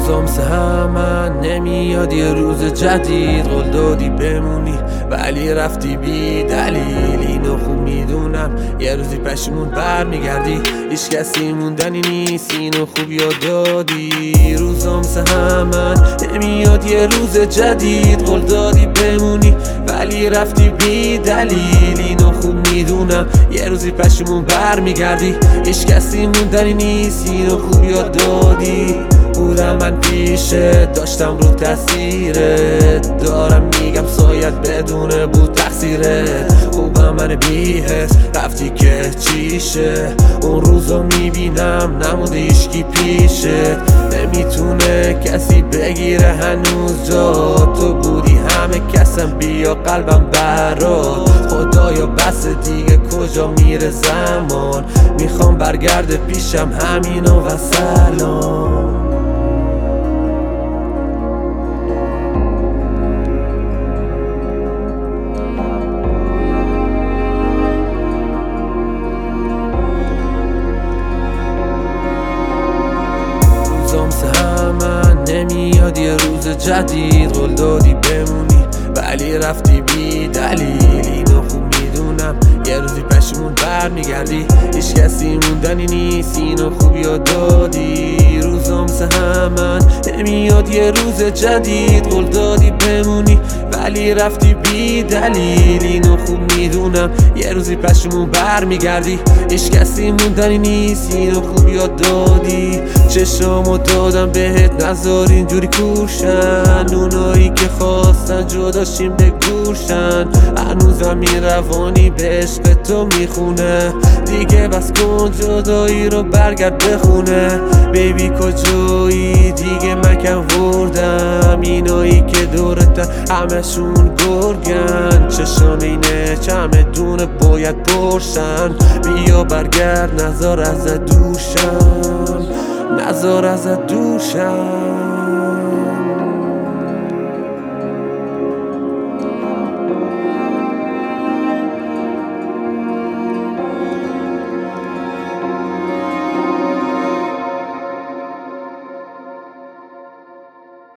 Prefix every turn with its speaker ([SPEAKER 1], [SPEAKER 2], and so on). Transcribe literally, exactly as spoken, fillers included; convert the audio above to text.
[SPEAKER 1] روزام سهمن نمیاد یه روز جدید، قول دادی بمونی ولی رفتی بی دلیل. اینو خوب میدونم یه روزی پشیمون بر میگردی، هیچ کسی موندنی نیست، اینو خوب یاد دادی. روزام سهمن نمیاد یه روز جدید، قول دادی بمونی ولی رفتی بی دلیل. اینو خوب میدونم یه روزی پشیمون بر میگردی، هیچ کسی موندنی نیست، اینو خوب یاد دادی. بودم من پیشت، داشتم رو تاثیرت، دارم میگم سایت بدون بود تقصیرت. خوبم من بی‌حس رفتی که چیشه، اون روزو میبینم نمونده هیچکی پیشت. نمیتونه کسی بگیره هنوز جا تو بودی، همه کسم بیا قلبم برات. خدایا بس دیگه کجا میره زمان، میخوام برگرده پیشم همینو و سلام. روزام سهمن نمیاد یه روز جدید، قول دادی بمونی ولی رفتی بی دلیل. اینو خوب میدونم یه روزی پشیمون بر میگردی، هیچ کسی موندنی نیست، اینو خوب یاد دادی. روزام سهمن نمیاد یه روز جدید، قول دادی بمونی ولی رفتی بی دلیل. اینو خوب میدونم یه روزی پشیمون بر میگردی، هیچ کسی موندنی نیست، اینو خوب یاد دادی. چشامو دادم بهت نذار اینجوری کوشن، اونایی که خواستن جداشیم بگوشن. هنوزم این روانی به عشق تو میخونه، دیگه بس کن جدایی رو برگرد بخونه. بیبی کجایی دیگه مکم وردم، اینایی که دورتن همشون گرگن. چشام اینه چمه دونه باید برشن، بیا برگرد نذار ازت دوشم، نذار ازت دوشم.